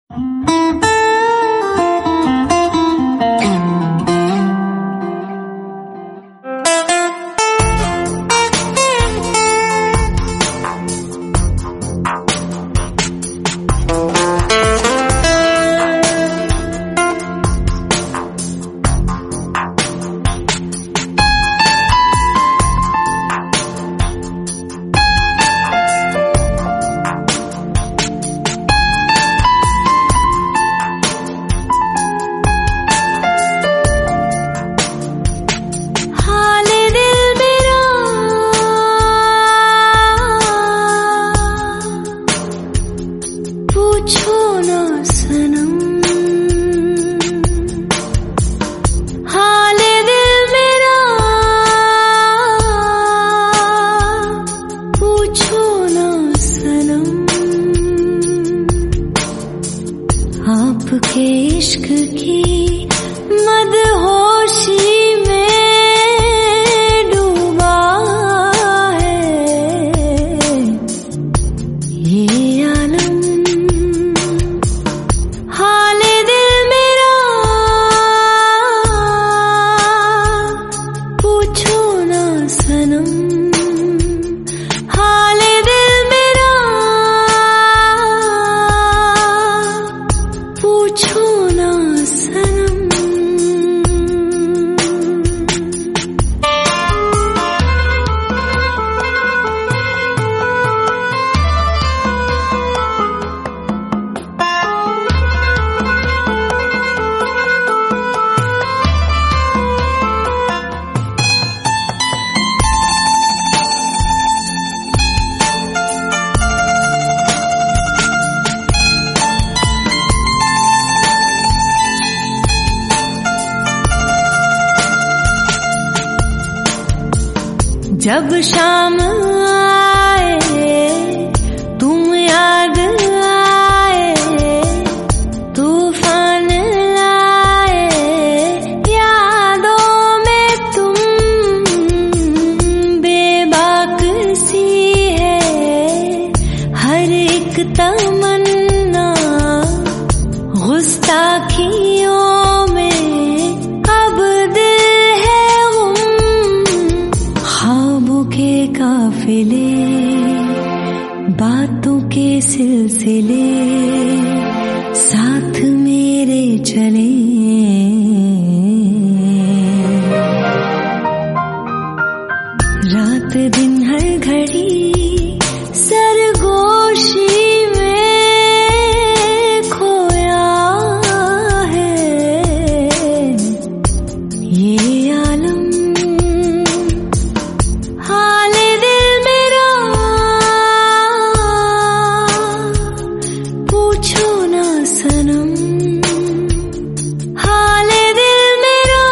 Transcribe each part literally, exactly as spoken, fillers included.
आपके इश्क की मदहोशी में डूबा है ये आलम, हाले दिल मेरा पूछो ना सनम, हाले दिल मेरा पूछो ना सनम। जब शाम आए तुम याद आए, तूफान लाए यादों में तुम, बेबाक सी है हर एक तमन्ना, गुस्ताखियों में अब दिल है गुम, ख्वाबों के काफिले बातों के सिलसिले साथ मेरे चले, रात दिन हर घड़ी सरगोशी में खोया है ये आलम, हाले दिल मेरा पूछो ना सनम, हाले दिल मेरा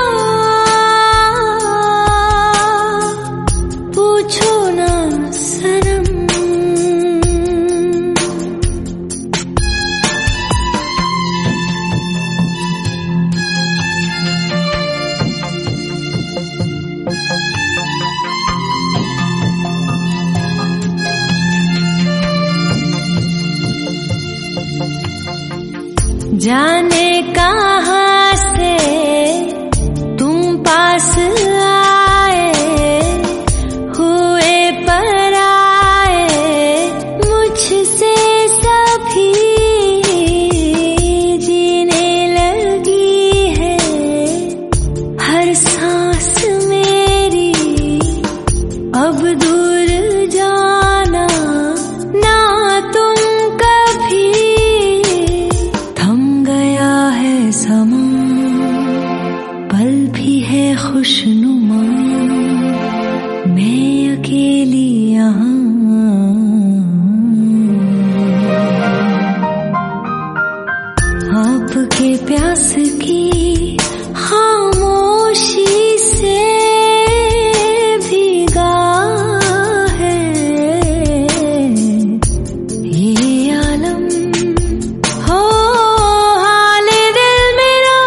पूछो ना सनम। जाने कहाँ से तुम पास आए, हुए पराए मुझसे सभी, जीने लगी है हर सांस मेरी, अब दूर जाना ना तुम कभी, थम गया है समा पल भी है खुशनुमा, मैं अकेली यहाँ, आपके प्यास की खामोशी से भीगा है ये आलम, हो हाले दिल मेरा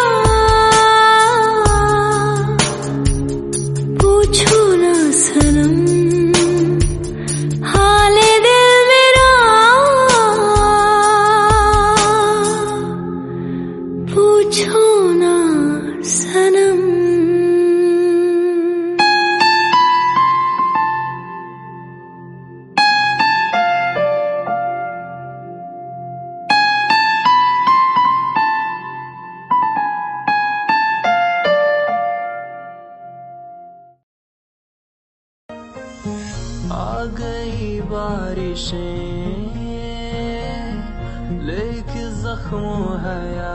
पूछो ना सनम, हाले दिल मेरा पूछो ना सनम। आ गई बारिशें लेके जख्मों हया,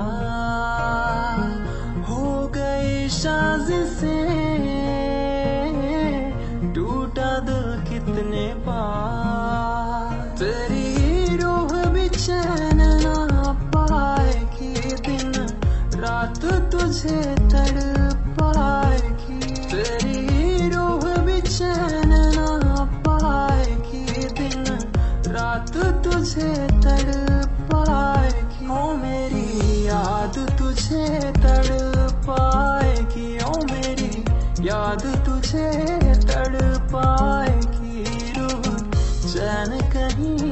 हो गई साजिशें, टूटा दिल कितने बार। तेरी रूह भी चैन ना पाएगी, दिन रात तुझे तड़पाएगी। तेरी रूह भी चैन रात तुझे तड़पाएगी। ओ मेरी याद तुझे तड़पाएगी, ओ मेरी याद तुझे तड़पाएगी। रूह चैन कहीं